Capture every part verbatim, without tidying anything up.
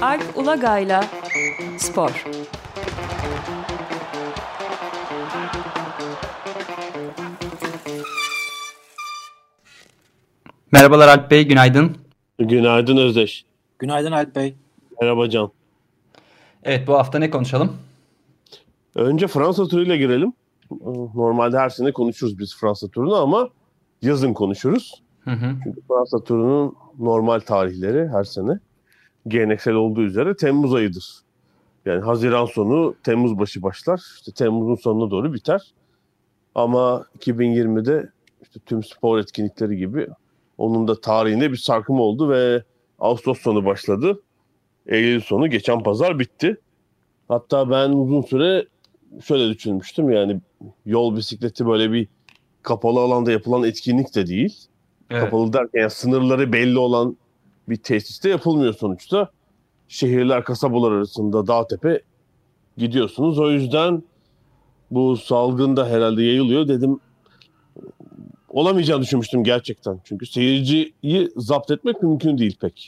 Alp Ulagay'la Spor. Merhabalar Alp Bey, günaydın. Günaydın Özdeş. Günaydın Alp Bey. Merhaba Can. Evet, bu hafta ne konuşalım? Önce Fransa turuyla girelim. Normalde her sene konuşuruz biz Fransa turunu ama yazın konuşuruz. Hı hı. Çünkü Fransa turunun normal tarihleri her sene geleneksel olduğu üzere Temmuz ayıdır. Yani Haziran sonu Temmuz başı başlar. İşte Temmuz'un sonuna doğru biter. Ama iki bin yirmide işte tüm spor etkinlikleri gibi onun da tarihinde bir sarkım oldu ve Ağustos sonu başladı. Eylül sonu geçen pazar bitti. Hatta ben uzun süre şöyle düşünmüştüm, yani yol bisikleti böyle bir kapalı alanda yapılan etkinlik de değil. Evet. Kapalı derken yani sınırları belli olan bir tesiste yapılmıyor sonuçta. Şehirler, kasabalar arasında dağ tepe gidiyorsunuz. O yüzden bu salgın da herhalde yayılıyor dedim. Olamayacağını düşünmüştüm gerçekten. Çünkü seyirciyi zapt etmek mümkün değil pek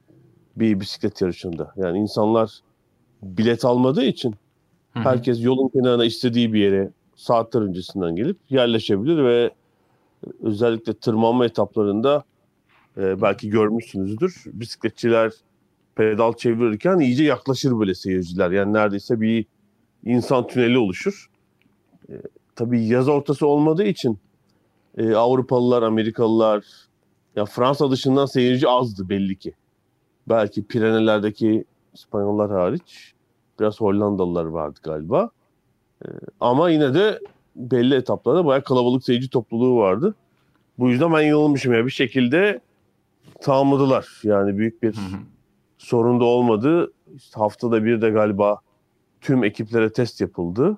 bir bisiklet yarışında. Yani insanlar bilet almadığı için Hı hı. herkes yolun kenarına istediği bir yere saatler öncesinden gelip yerleşebilir ve özellikle tırmanma etaplarında e, belki görmüşsünüzdür. Bisikletçiler pedal çevirirken iyice yaklaşır böyle seyirciler. Yani neredeyse bir insan tüneli oluşur. E, tabii yaz ortası olmadığı için e, Avrupalılar, Amerikalılar, ya Fransa dışından seyirci azdı belli ki. Belki Pireneler'deki İspanyollar hariç biraz Hollandalılar vardı galiba. E, ama yine de belli etaplarda bayağı kalabalık seyirci topluluğu vardı. Bu yüzden ben yanılmışım ya, bir şekilde tamamladılar. Yani büyük bir Hı hı. sorun da olmadı. İşte haftada bir de galiba tüm ekiplere test yapıldı.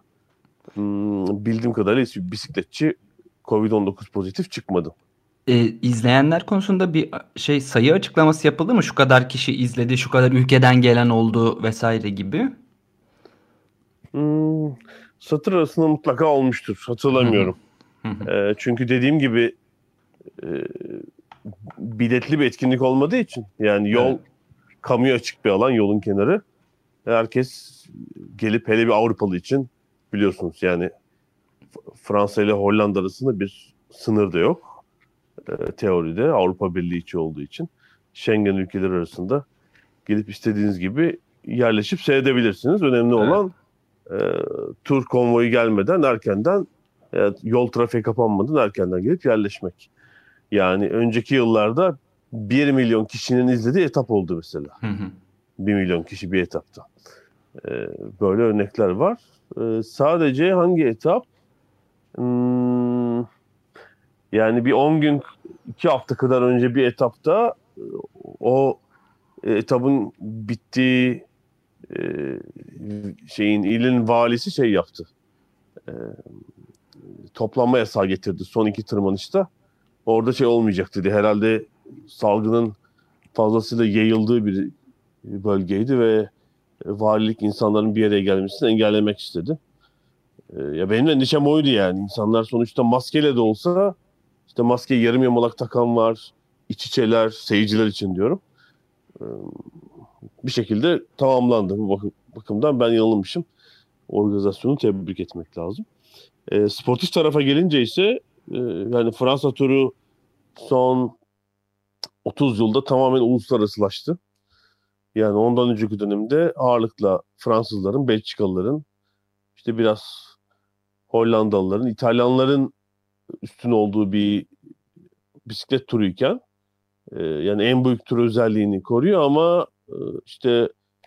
Hmm, bildiğim kadarıyla hiçbir bisikletçi covid on dokuz pozitif çıkmadı. Ee, izleyenler konusunda bir şey sayı açıklaması yapıldı mı? Şu kadar kişi izledi, şu kadar ülkeden gelen oldu vesaire gibi. Hmm, satır arasında mutlaka olmuştur. Hatırlamıyorum. Hı hı. Ee, çünkü dediğim gibi e, biletli bir etkinlik olmadığı için yani yol Evet. kamuya açık bir alan, yolun kenarı. Herkes gelip, hele bir Avrupalı için biliyorsunuz yani Fransa ile Hollanda arasında bir sınır da yok. E, teoride Avrupa Birliği içi olduğu için Schengen ülkeleri arasında gelip istediğiniz gibi yerleşip seyredebilirsiniz. Önemli Evet. olan e, tur konvoyu gelmeden erkenden, e, yol trafiğe kapanmadan erkenden gelip yerleşmek. Yani önceki yıllarda bir milyon kişinin izlediği etap oldu mesela. Hı hı. bir milyon kişi bir etapta. E, böyle örnekler var. E, sadece hangi etap? Hmm, yani bir on gün, iki hafta kadar önce bir etapta o etabın bittiği e, şeyin ilin valisi şey yaptı. E, toplanma yasağı getirdi son iki tırmanışta. Orada şey olmayacak dedi. Herhalde salgının fazlasıyla yayıldığı bir bölgeydi ve valilik insanların bir yere gelmesini engellemek istedi. E, ya benim de endişem oydu yani. İnsanlar sonuçta maskeyle de olsa, işte maskeyi yarım yamalak takan var, iç içeler, seyirciler için diyorum. E, bir şekilde tamamlandı. Bu bakım, bakımdan ben yanılmışım. Organizasyonu tebrik etmek lazım. E, sportif tarafa gelince ise e, yani Fransa turu son otuz yılda tamamen uluslararasılaştı. Yani ondan önceki dönemde ağırlıkla Fransızların, Belçikalıların, işte biraz Hollandalıların, İtalyanların üstün olduğu bir bisiklet turuyken e, yani en büyük tur özelliğini koruyor ama e, işte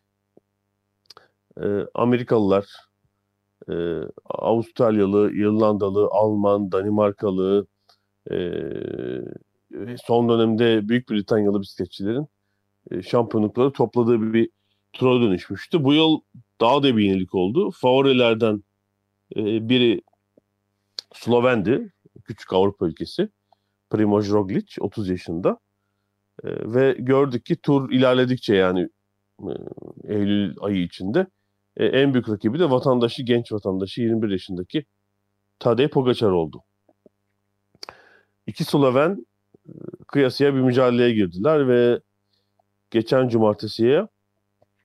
e, Amerikalılar, e, Avustralyalı, İrlandalı, Alman, Danimarkalı, e, son dönemde Büyük Britanyalı bisikletçilerin e, şampiyonlukları topladığı bir tura dönüşmüştü. Bu yıl daha da bir yenilik oldu. Favorilerden e, biri Slovendi, küçük Avrupa ülkesi. Primož Roglič, otuz yaşında. E, ve gördük ki tur ilerledikçe, yani e, Eylül ayı içinde e, en büyük rakibi de vatandaşı, genç vatandaşı yirmi bir yaşındaki Tadej Pogačar oldu. İki Sloven kıyasıya bir mücadeleye girdiler ve geçen cumartesiye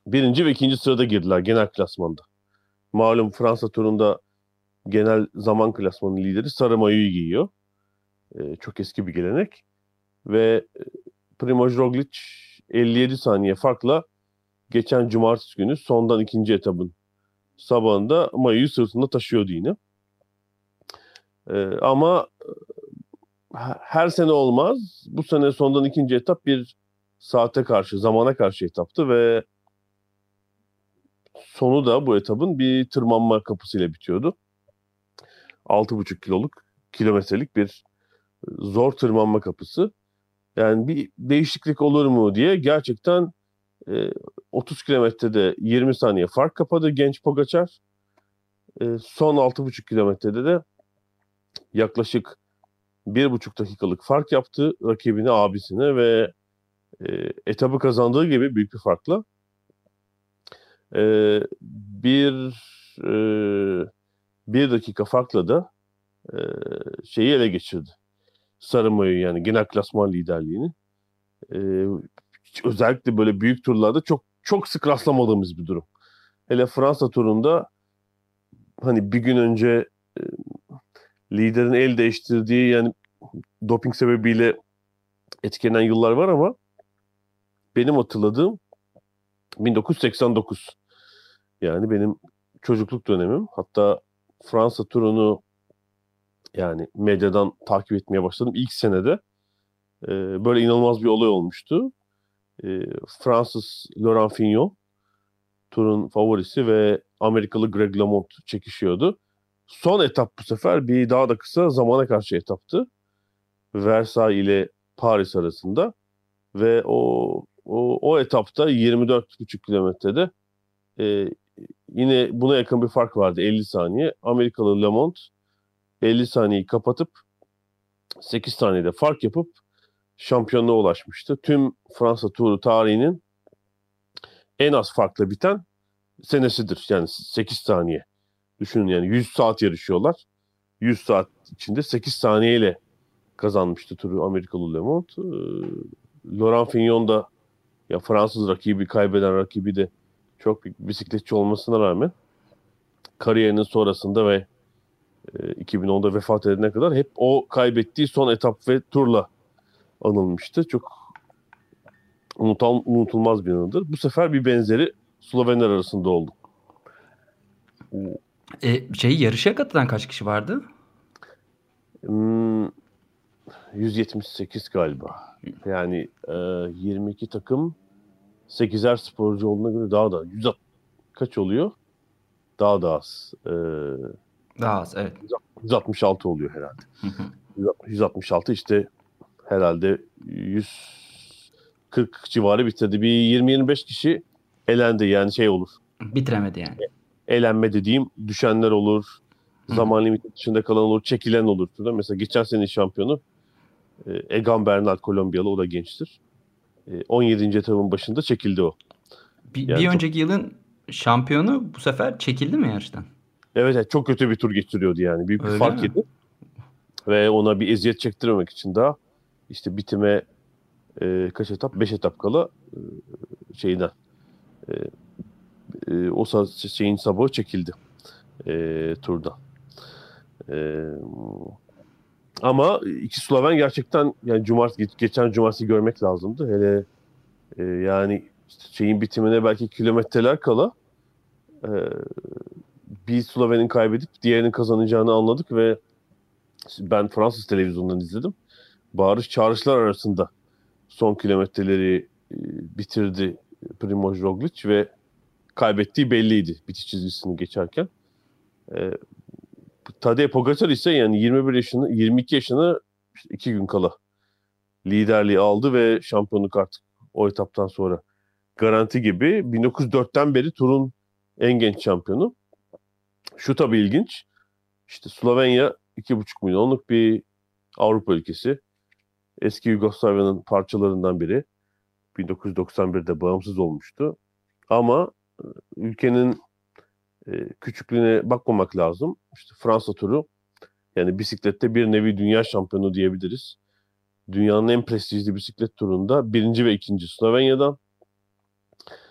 birinci ve ikinci sırada girdiler genel klasmanda. Malum Fransa turunda genel zaman klasmanı lideri sarı mayoyu giyiyor. Ee, çok eski bir gelenek. Ve Primož Roglič elli yedi saniye farkla geçen cumartesi günü sondan ikinci etabın sabahında mayoyu sırtında taşıyordu yine. Ee, ama her sene olmaz. Bu sene sondan ikinci etap bir saate karşı, zamana karşı etaptı ve sonu da bu etapın bir tırmanma kapısıyla bitiyordu. altı buçuk kiloluk, kilometrelik bir zor tırmanma kapısı. Yani bir değişiklik olur mu diye gerçekten e, otuz kilometrede yirmi saniye fark kapadı genç Pogačar. E, son altı buçuk kilometrede de yaklaşık bir buçuk dakikalık fark yaptı rakibine, abisine ve e, etabı kazandığı gibi büyük bir farkla e, bir e, bir dakika farkla da e, şeyi ele geçirdi. Sarı mayo, yani genel klasman liderliğini. E, özellikle böyle büyük turlarda çok çok sık rastlamadığımız bir durum. Hele Fransa turunda hani bir gün önce e, liderin el değiştirdiği, yani doping sebebiyle etkilenen yıllar var ama benim hatırladığım bin dokuz yüz seksen dokuz. Yani benim çocukluk dönemim. Hatta Fransa turunu yani medyadan takip etmeye başladım. İlk senede e, böyle inanılmaz bir olay olmuştu. E, Fransız Laurent Fignon turun favorisi ve Amerikalı Greg LeMond çekişiyordu. Son etap bu sefer bir daha da kısa zamana karşı etaptı. Versailles ile Paris arasında ve o o, o etapta yirmi dört buçuk kilometrede e, yine buna yakın bir fark vardı, elli saniye. Amerikalı LeMond elli saniyeyi kapatıp sekiz saniyede fark yapıp şampiyonluğa ulaşmıştı. Tüm Fransa turu tarihinin en az farkla biten senesidir. Yani sekiz saniye. Düşünün, yani yüz saat yarışıyorlar. yüz saat içinde sekiz saniyeyle kazanmıştı turu Amerikalı LeMond. Ee, Laurent Fignon da, ya Fransız rakibi, kaybeden rakibi de çok bir bisikletçi olmasına rağmen kariyerinin sonrasında ve e, iki bin onda vefat edene kadar hep o kaybettiği son etap ve turla anılmıştı. Çok unutal, unutulmaz bir anıdır. Bu sefer bir benzeri Slovenler arasında oldu. E, şey yarışa katılan kaç kişi vardı? Hmm, yüz yetmiş sekiz galiba. Yani e, yirmi iki takım, sekizer sporcu olduğuna göre daha da yüz kaç oluyor? Daha da az. E, Daha az, evet. yüz altmış altı oluyor herhalde. yüz altmış altı işte herhalde yüz kırk civarı bitirdi. Bir yirmi yirmi beş kişi elendi, yani şey olur. Bitiremedi yani. Elenme dediğim, düşenler olur. Zaman limiti dışında kalan olur. Çekilen olur. Mesela geçen senenin şampiyonu Egan Bernal, Kolombiyalı, o da gençtir. on yedinci etapın başında çekildi o. Bir, Yani bir çok... önceki yılın şampiyonu bu sefer çekildi mi yarıştan? Evet, evet, çok kötü bir tur geçiriyordu yani. Büyük Öyle bir fark mi? yedi. Ve ona bir eziyet çektirmemek için daha işte bitime e, kaç etap? beş etap kala e, şeyden e, e, o şeyin sabahı çekildi e, turda. E, ama iki Sloven gerçekten, yani cumartesi, geçen cumartesi görmek lazımdı. Hele e, yani işte şeyin bitimine belki kilometreler kala e, bir Sloven'in kaybedip diğerinin kazanacağını anladık ve ben Fransız televizyonundan izledim. Bağırış çağrışlar arasında son kilometreleri e, bitirdi Primož Roglič ve kaybettiği belliydi bitiş çizgisini geçerken. E, Tadej Pogačar ise yani yirmi bir yaşını, yirmi iki yaşını işte iki gün kala liderliği aldı ve şampiyonluk artık o etaptan sonra garanti gibi. bin dokuz yüz dörtten beri turun en genç şampiyonu. Şu tabii ilginç. İşte Slovenya iki buçuk milyonluk bir Avrupa ülkesi. Eski Yugoslavya'nın parçalarından biri. bin dokuz yüz doksan birde bağımsız olmuştu. Ama ülkenin e, küçüklüğüne bakmamak lazım. İşte Fransa turu, yani bisiklette bir nevi dünya şampiyonu diyebiliriz. Dünyanın en prestijli bisiklet turunda birinci ve ikinci Slovenya'dan.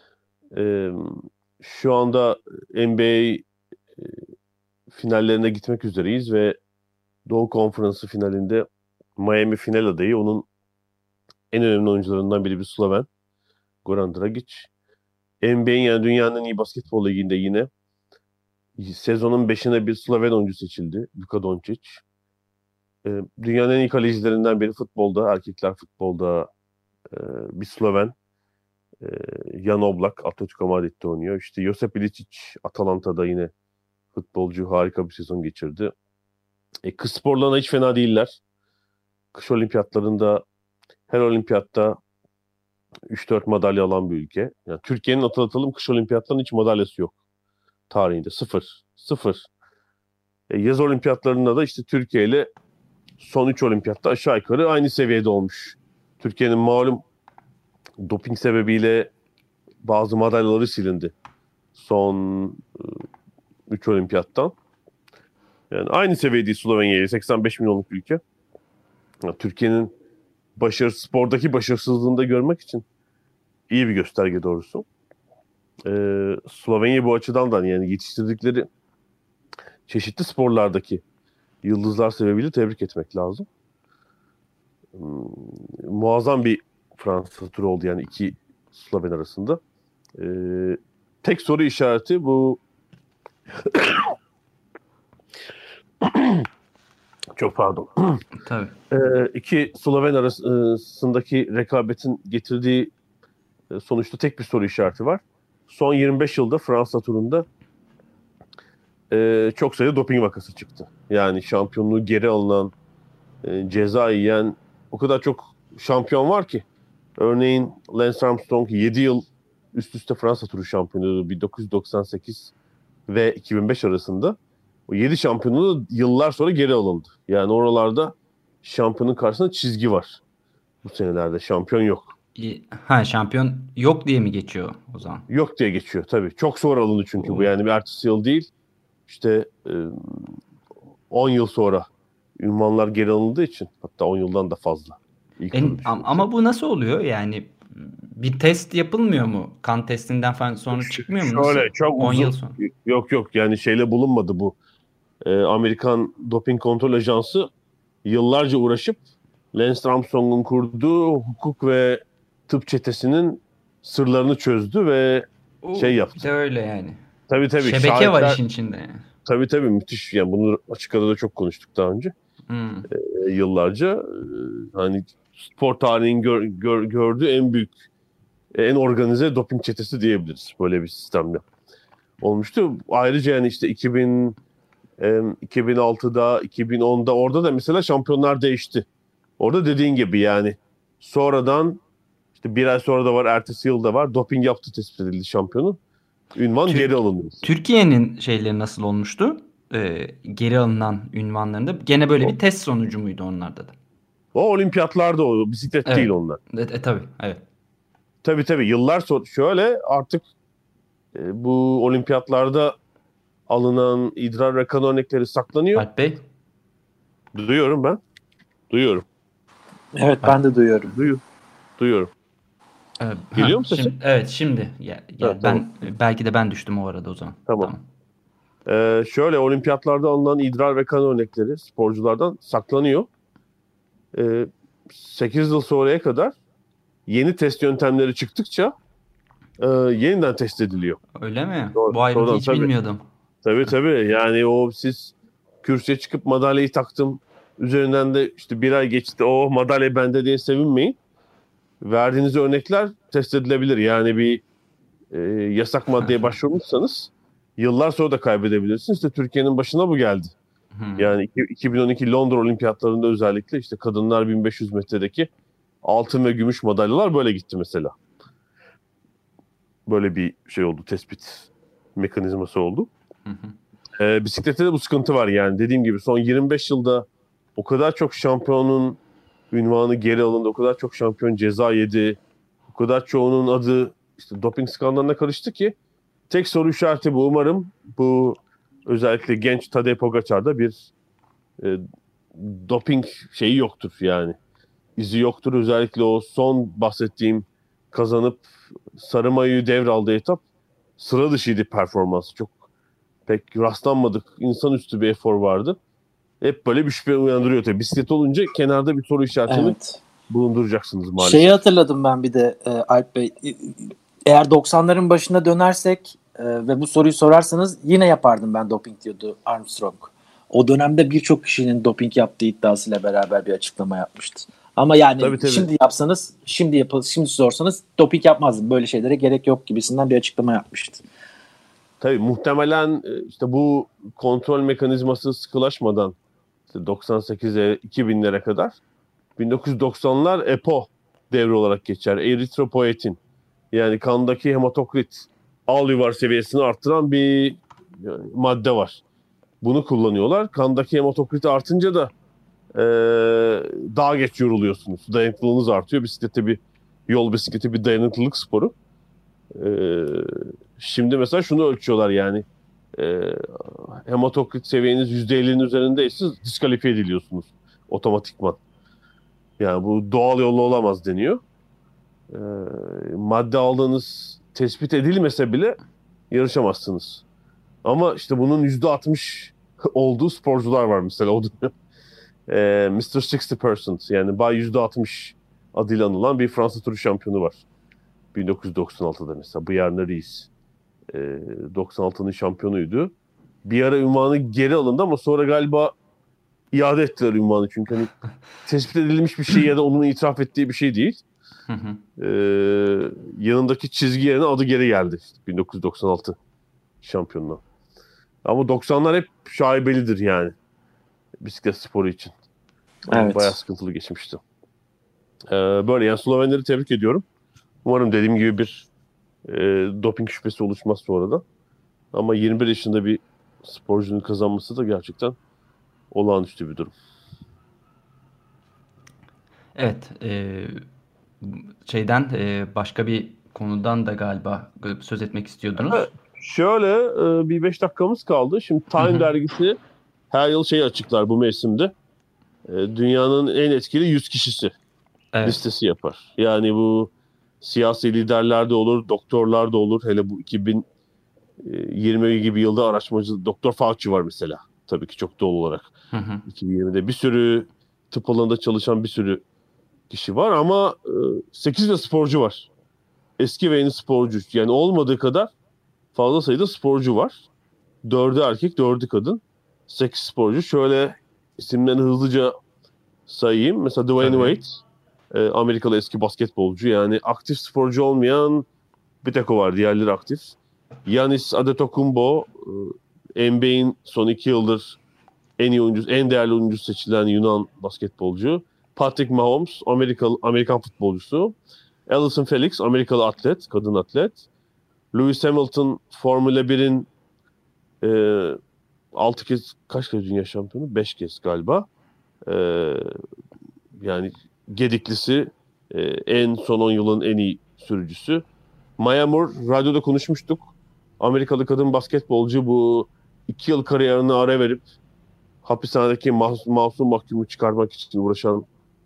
Ee, Şu anda N B A e, finallerine gitmek üzereyiz ve Doğu Konferansı finalinde Miami final adayı. Onun en önemli oyuncularından biri bir Sloven. Goran Dragic. N B A'in yani dünyanın en iyi basketbol liginde yine sezonun beşine bir Sloven oyuncu seçildi. Luka Doncic. Ee, dünyanın en iyi kalecilerinden biri futbolda, erkekler futbolda e, bir Sloven. Ee, Jan Oblak, Atletico Madrid'de oynuyor. İşte Josip Ilicic, Atalanta'da yine futbolcu, harika bir sezon geçirdi. E, kız sporlarına hiç fena değiller. Kış olimpiyatlarında her olimpiyatta üç dört madalya alan bir ülke. Yani Türkiye'nin hatırlatalım kış olimpiyatlarının hiç madalyası yok. Tarihinde sıfır. Sıfır. E, yaz olimpiyatlarında da işte Türkiye ile son üç olimpiyatta aşağı yukarı aynı seviyede olmuş. Türkiye'nin malum doping sebebiyle bazı madalyaları silindi. Son üç olimpiyattan. Yani aynı seviyedeyiz Slovenya'ya. seksen beş milyonluk ülke. Yani Türkiye'nin başarı, spordaki başarısızlığını da görmek için iyi bir gösterge doğrusu. Ee, Slovenya bu açıdan da yani yetiştirdikleri çeşitli sporlardaki yıldızlar sebebiyle tebrik etmek lazım. Hmm, muazzam bir Fransa turu oldu yani iki Sloven arasında. Ee, tek soru işareti bu çok pardon. Tabii. Ee, iki Sloven arasındaki rekabetin getirdiği sonuçta tek bir soru işareti var. Son yirmi beş yılda Fransa turunda e, çok sayıda doping vakası çıktı. Yani şampiyonluğu geri alınan, e, ceza yiyen o kadar çok şampiyon var ki. Örneğin Lance Armstrong yedi yıl üst üste Fransa turu şampiyonu bin dokuz yüz doksan sekiz ve iki bin beş arasında. O yedi şampiyonluğu yıllar sonra geri alındı. Yani oralarda şampiyonun karşısında çizgi var. Bu senelerde şampiyon yok. Ha, şampiyon yok diye mi geçiyor o zaman? Yok diye geçiyor tabii. Çok sonra alındı çünkü bu. Yani bir ertesi yıl değil. İşte on yıl sonra ünvanlar geri alındığı için. Hatta on yıldan da fazla. İlk En, ama bu nasıl oluyor? Yani bir test yapılmıyor mu? Kan testinden falan sonra çıkmıyor mu? Şöyle Nasıl? çok on uzun. yıl sonra. Yok yok yani şeyle bulunmadı bu. Ee, Amerikan Doping Kontrol Ajansı yıllarca uğraşıp Lance Armstrong'un kurduğu hukuk ve tıp çetesinin sırlarını çözdü ve Oo, şey yaptı. Bir de öyle yani. Tabii tabii. Şebeke şahitler, var işin içinde yani. Tabii tabii müthiş. Yani bunu açık adada çok konuştuk daha önce. Hmm. Ee, yıllarca. Ee, hani spor tarihinin gör, gör, gördüğü en büyük, en organize doping çetesi diyebiliriz. Böyle bir sistemle olmuştu. Ayrıca yani işte iki bin, iki bin altıda, iki bin onda orada da mesela şampiyonlar değişti. Orada dediğin gibi yani sonradan işte bir ay sonra da var, ertesi yılda var. Doping yaptı tespit edildi şampiyonun. Ünvan Türk, geri alındı. Türkiye'nin şeyleri nasıl olmuştu? Ee, geri alınan ünvanlarında. Gene böyle o, bir test sonucu muydu onlarda da? O olimpiyatlarda o. Bisiklet evet. değil onlar. E, e, tabii. Evet. Tabii tabii. Yıllar sonra şöyle artık e, bu olimpiyatlarda alınan idrar ve kan örnekleri saklanıyor. Alp Bey? Duyuyorum ben. Duyuyorum. Evet ben de duyuyorum. Duyu, duyuyorum. Ee, Geliyor ha, mu sesin? Şimdi, evet şimdi. Ya, ya Ha, ben tamam. belki de ben düştüm o arada o zaman. Tamam. tamam. Ee, şöyle olimpiyatlarda alınan idrar ve kan örnekleri sporculardan saklanıyor. Ee, sekiz yıl sonraya kadar yeni test yöntemleri çıktıkça e, yeniden test ediliyor. Öyle mi? Doğru, Bu ayrıntıyı doğrudan, hiç tabii. bilmiyordum. Tabii tabii. Yani o siz kürsüye çıkıp madalyayı taktım. Üzerinden de işte bir ay geçti. O madalya bende diye sevinmeyin. Verdiğiniz örnekler test edilebilir. Yani bir e, yasak maddeye başvurmuşsanız yıllar sonra da kaybedebilirsiniz. İşte Türkiye'nin başına bu geldi. Hmm. Yani iki bin on iki Londra Olimpiyatlarında özellikle işte kadınlar bin beş yüz metredeki altın ve gümüş madalyalar böyle gitti mesela. Böyle bir şey oldu, tespit mekanizması oldu. Hı hı. Ee, bisiklette de bu sıkıntı var yani. Dediğim gibi son yirmi beş yılda o kadar çok şampiyonun ünvanı geri alındı, o kadar çok şampiyon ceza yedi, o kadar çoğunun adı işte doping skandalına karıştı ki tek soru işareti bu. Umarım bu özellikle genç Tadej Pogacar'da bir e, doping şeyi yoktur yani. İzi yoktur. Özellikle o son bahsettiğim kazanıp sarı mayoyu devraldığı etap sıra dışıydı performansı. Çok pek rastlanmadık. İnsanüstü bir efor vardı. Hep böyle bir şüphe uyandırıyor tabii. Bisiklet olunca kenarda bir soru işaretini Evet. bulunduracaksınız maalesef. Şeyi hatırladım ben bir de e, Alp Bey. Eğer doksanların başına dönersek e, ve bu soruyu sorarsanız yine yapardım ben doping diyordu Armstrong. O dönemde birçok kişinin doping yaptığı iddiasıyla beraber bir açıklama yapmıştı. Ama yani Tabii, tabii. şimdi yapsanız, şimdi yapıl, şimdi sorsanız doping yapmazdım. Böyle şeylere gerek yok gibisinden bir açıklama yapmıştı. Tabii muhtemelen işte bu kontrol mekanizması sıkılaşmadan işte doksan sekize iki binlere kadar bin dokuz yüz doksanlar E P O devri olarak geçer. Eritropoietin, yani kandaki hematokrit al yuvar seviyesini arttıran bir madde var. Bunu kullanıyorlar. Kandaki hematokrit artınca da e, daha geç yoruluyorsunuz. Dayanıklılığınız artıyor. Bisiklete bir yol bisikleti bir dayanıklılık sporu. E, şimdi mesela şunu ölçüyorlar yani. E, hematokrit seviyeniz yüzde ellinin üzerindeyse diskalifiye ediliyorsunuz otomatikman. Yani bu doğal yolla olamaz deniyor. E, madde aldığınız tespit edilmese bile yarışamazsınız. Ama işte bunun yüzde altmış olduğu sporcular var mesela o dönem. E, mister altmış percent, yani Bay yüzde altmış adıyla anılan bir Fransa turu şampiyonu var. bin dokuz yüz doksan altıda mesela Bjarne Riis. E, doksan altının şampiyonuydu. Bir ara ünvanı geri alındı ama sonra galiba iade ettiler ünvanı. Çünkü hani tespit edilmiş bir şey ya da onun itiraf ettiği bir şey değil. e, yanındaki çizgi yerine adı geri geldi. İşte bin dokuz yüz doksan altı şampiyonluğu. Ama doksanlar hep şaibelidir yani. Bisiklet sporu için. Evet. Bayağı sıkıntılı geçmişti. Ee, böyle yani Slovenleri tebrik ediyorum. Umarım dediğim gibi bir e, doping şüphesi oluşmaz sonra da. Ama yirmi bir yaşında bir sporcunun kazanması da gerçekten olağanüstü bir durum. Evet. E, şeyden e, başka bir konudan da galiba söz etmek istiyordunuz. Evet, şöyle e, bir beş dakikamız kaldı. Şimdi Time Hı hı. dergisi her yıl şey açıklar bu mevsimde. E, dünyanın en etkili yüz kişisi Evet. listesi yapar. Yani bu siyasi liderler de olur, doktorlar da olur. Hele bu iki bin yirmi gibi yılda araştırmacı Doktor Fauci var mesela. Tabii ki çok doğal olarak. Hı hı. iki bin yirmide bir sürü tıp alanında çalışan bir sürü kişi var ama sekiz de sporcu var. Eski ve yeni sporcu. Yani olmadığı kadar fazla sayıda sporcu var. dördü erkek, dördü kadın. sekiz sporcu. Şöyle isimlerini hızlıca sayayım. Mesela Dwayne Tabii. Wade, Amerikalı eski basketbolcu. Yani aktif sporcu olmayan bir tek o var. Diğerleri aktif. Giannis Antetokounmpo, N B A'in son iki yıldır en iyi oyuncusu, en değerli oyuncusu seçilen Yunan basketbolcu. Patrick Mahomes, Amerikalı Amerikan futbolcusu. Allyson Felix, Amerikalı atlet, kadın atlet. Lewis Hamilton, Formula birin e, altı kez, kaç kez dünya şampiyonu? beş kez galiba. E, yani Gediklisi, e, en son on yılın en iyi sürücüsü. Maya Moore, radyoda konuşmuştuk. Amerikalı kadın basketbolcu, bu iki yıl kariyerini ara verip hapishanedeki mas- masum mahkumu çıkarmak için uğraşan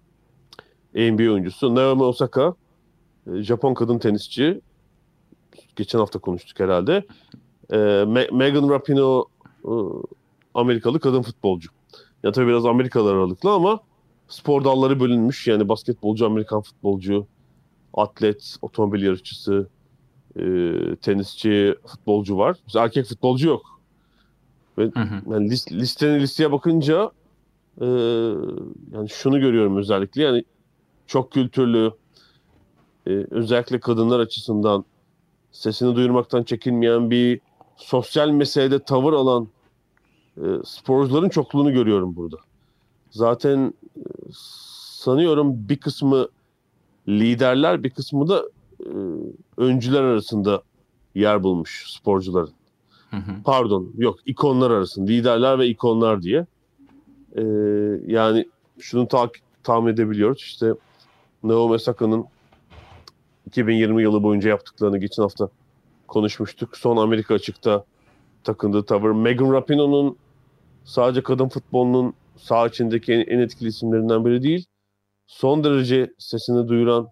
N B A oyuncusu. Naomi Osaka, Japon kadın tenisçi. Geçen hafta konuştuk herhalde. E, Me- Megan Rapinoe, e, Amerikalı kadın futbolcu. Ya tabii biraz Amerikalı aralıklı ama spor dalları bölünmüş. Yani basketbolcu, Amerikan futbolcu, atlet, otomobil yarışçısı, e, tenisçi, futbolcu var. Mesela erkek futbolcu yok. Ve Hı hı. yani list, listenin listeye bakınca e, yani şunu görüyorum özellikle, yani çok kültürlü, e, özellikle kadınlar açısından sesini duyurmaktan çekinmeyen, bir sosyal meselede tavır alan e, sporcuların çokluğunu görüyorum burada. Zaten e, sanıyorum bir kısmı liderler, bir kısmı da e, öncüler arasında yer bulmuş sporcuların. Hı hı. Pardon, yok, ikonlar arasında. Liderler ve ikonlar diye. Ee, yani şunu ta- tahmin edebiliyoruz. İşte Naomi Osaka'nın iki bin yirmi yılı boyunca yaptıklarını geçen hafta konuşmuştuk. Son Amerika açıkta takındığı tavır. Megan Rapinoe'nun sadece kadın futbolunun saha içindeki en, en etkili isimlerinden biri değil. Son derece sesini duyuran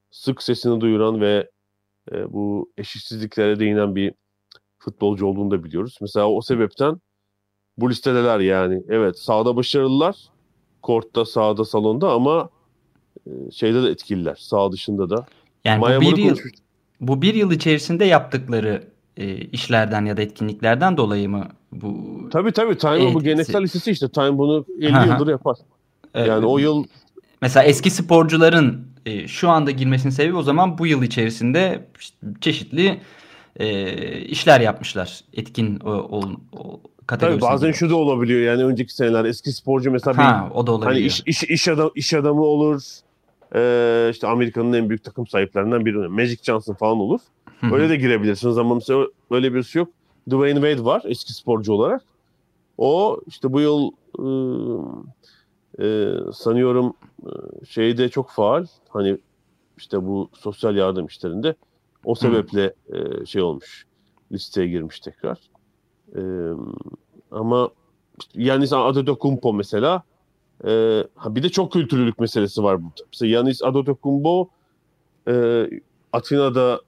sık sesini duyuran ve e, bu eşitsizliklere değinen bir futbolcu olduğunu da biliyoruz. Mesela o sebepten bu listedeler yani. Evet, sahada başarılılar. Kortta, sahada, salonda ama e, şeyde de etkililer. Saha dışında da. Yani bu Miami'de bir yıl, konuşmuştuk. bu bir yıl içerisinde yaptıkları e, işlerden ya da etkinliklerden dolayı mı bu Tabii tabii. Time'ın bu etkisi? geleneksel listesi işte. Time bunu Hı elli hı. yıldır yapar. Ee, Yani o yıl Mesela eski sporcuların e, şu anda girmesinin sebebi o zaman bu yıl içerisinde işte çeşitli e, işler yapmışlar. Etkin o, o, o tabii kategorisine bazen şu da giriyorlar. olabiliyor. Yani önceki seneler eski sporcu mesela bir Ha, o da hani olabiliyor. iş iş iş adam iş adamı olur. Ee, işte Amerika'nın en büyük takım sahiplerinden biri. Magic Johnson falan olur. Hı hı. Öyle de girebilirsiniz ama mesela öyle birisi yok. Dwayne Wade var eski sporcu olarak. O işte bu yıl ıı, e, sanıyorum e, şeyde çok faal. Hani işte bu sosyal yardım işlerinde. O sebeple e, şey olmuş. Listeye girmiş tekrar. E, ama işte Giannis Antetokounmpo mesela e, ha bir de çok kültürlülük meselesi var burada. Mesela Giannis Antetokounmpo e, Atina'da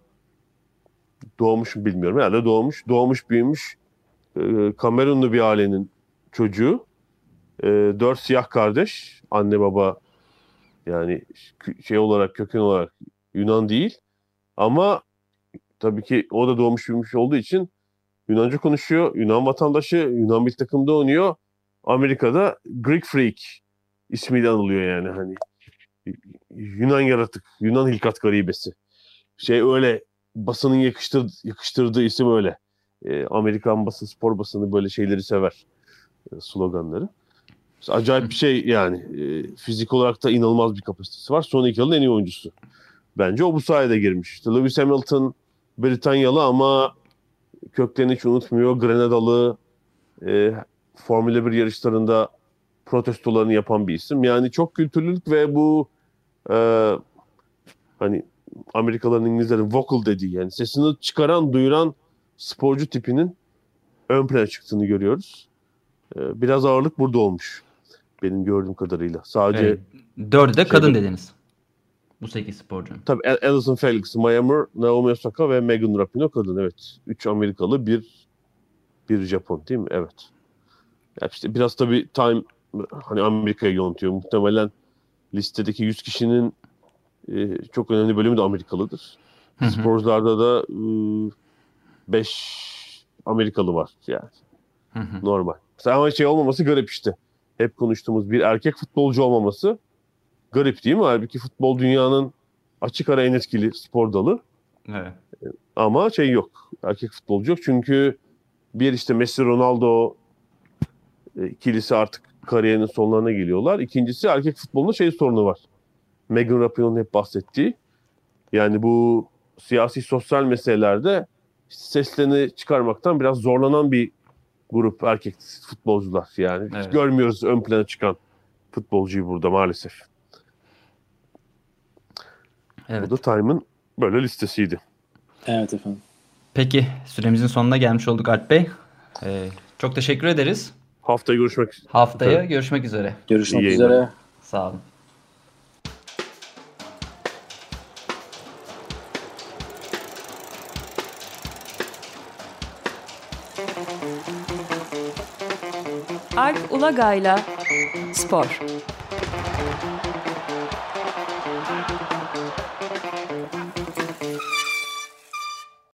doğmuş mu bilmiyorum. Herhalde doğmuş. Doğmuş büyümüş. E, Kamerunlu bir ailenin çocuğu. E, dört siyah kardeş. Anne baba yani şey olarak köken olarak Yunan değil. Ama tabii ki o da doğmuş büyümüş olduğu için Yunanca konuşuyor. Yunan vatandaşı. Yunan bir takımda oynuyor. Amerika'da Greek Freak ismiyle anılıyor yani hani. Yunan yaratık. Yunan hilkat garibesi. Şey öyle basının yakıştır, yakıştırdığı isim öyle. Ee, Amerikan basın, spor basını böyle şeyleri sever. e, sloganları. Acayip bir şey yani. E, fizik olarak da inanılmaz bir kapasitesi var. Son iki yılın en iyi oyuncusu. Bence o bu sayede girmiş. İşte Lewis Hamilton Britanyalı ama köklerini hiç unutmuyor. Grenadalı, e, Formula bir yarışlarında protestolarını yapan bir isim. Yani çok kültürlülük ve bu e, hani Amerikalıların, İngilizlerin vocal dediği yani sesini çıkaran, duyuran sporcu tipinin ön plana çıktığını görüyoruz. E, biraz ağırlık burada olmuş. Benim gördüğüm kadarıyla. Sadece Evet. Dördü de kadın şeyde, dediniz. Bu sekiz sporcunun. tabii Allyson Felix, Maya Moore, Naomi Osaka ve Megan Rapinoe kadın. Evet. Üç Amerikalı, bir bir Japon değil mi? Evet. Ya işte biraz tabii Time hani Amerika'ya yontuyor. Muhtemelen listedeki yüz kişinin e, çok önemli bölümü de Amerikalıdır. Hı hı. Sporcularda da beş Amerikalı var yani. Hı hı. Normal. Mesela ama şey olmaması garip işte. Hep konuştuğumuz bir erkek futbolcu olmaması garip değil mi? Halbuki futbol dünyanın açık ara en etkili spor dalı. Evet. Ama şey yok. Erkek futbolcu yok. Çünkü bir işte Messi, Ronaldo e, ikilisi artık kariyerinin sonlarına geliyorlar. İkincisi erkek futbolunda şey sorunu var. Megan Rapinoe'nun hep bahsettiği. Yani bu siyasi sosyal meselelerde seslerini çıkarmaktan biraz zorlanan bir grup erkek futbolcular. Yani hiç Evet. görmüyoruz ön plana çıkan futbolcuyu burada maalesef. Evet. Bu da Time'ın böyle listesiydi. Evet efendim. Peki süremizin sonuna gelmiş olduk Alp Bey. Ee, çok teşekkür ederiz. Haftaya görüşmek üzere. Haftaya görüşmek üzere. Görüşmek İyi yayınlar. üzere. Sağ olun. Alp Ulagay'la Spor.